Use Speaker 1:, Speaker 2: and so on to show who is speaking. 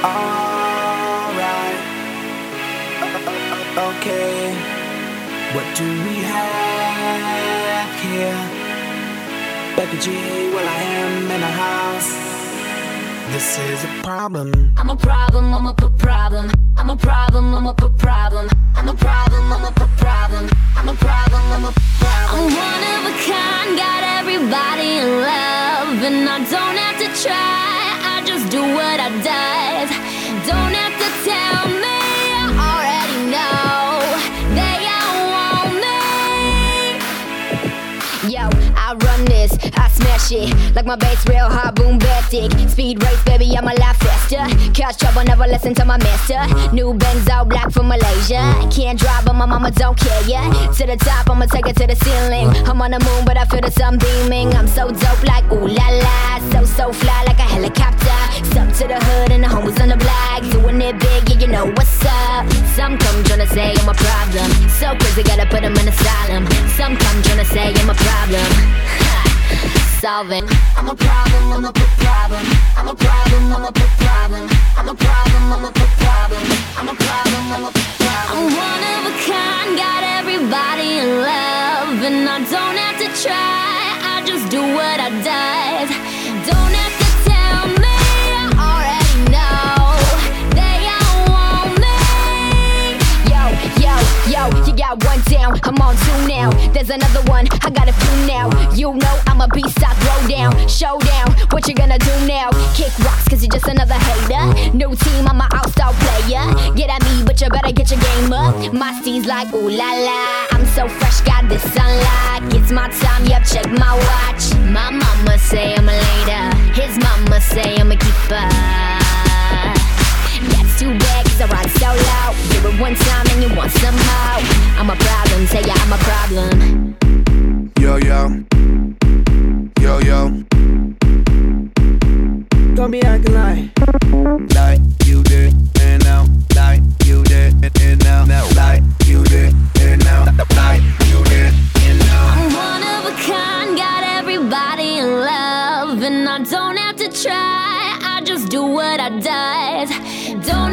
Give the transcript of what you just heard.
Speaker 1: Alright, okay. What do we have here? Becky G, well I am in a house. This is a problem.
Speaker 2: I'm a problem, I'm a problem. I'm a problem, I'm a problem. I'm a problem, I'm a problem. I'm a problem, I'm a problem. I'm one of a kind, got everybody in love. And I don't have to try, I just do what I does. Don't have to tell me, I already know. They all want me. Yo, I run this, I smash it. Like my bass real hard, boom, basic. Speed race, baby, I'm a lot faster. Cause trouble, never listen to my master. New Benz out black from Malaysia. Can't drive, but my mama don't care, yeah. To the top, I'ma take it to the ceiling. I'm on the moon, but I feel the sun beaming. I'm so dope, like ooh la la. So fly, like a helicopter. Stuck to the hood and the homies on the block. Doing it big, yeah, you know what's up. Some come tryna say I'm a problem. So crazy, gotta put them in asylum. Some come tryna say I'm a problem. Solving. I'm a problem, I'm a problem. I'm a problem, I'm a problem. I'm a problem, I'm a problem. I'm a problem, I'm a problem. I'm one of a kind, got everybody in love. And I don't have to try, I just do what I does. Don't have to tell me, I already know. They all want me. Yo, you got one down, I'm on two now. There's another one, I got a few now. You know I'm a beast, I throw down. Showdown, what you gonna do now? Kick rocks, cause you're just another hater. New team, I'm a all-star player. Get at me, but you better get your game up. My steez like ooh la la. I'm so fresh, got this sunlight. It's my time, yep, check my watch. My mama say I'm a later. His mama say I'm a keeper. That's too bad, cause I ride so loud. Do it one time and you want some more. I'm a problem, say yeah, I'm a problem.
Speaker 1: Yo, yo. Yo, yo. Don't be acting like you did, and now, like you did, and now, like you did, and now, like you did, and now.
Speaker 2: I'm one of a kind, got everybody in love. And I don't have to try, I just do what I does. Don't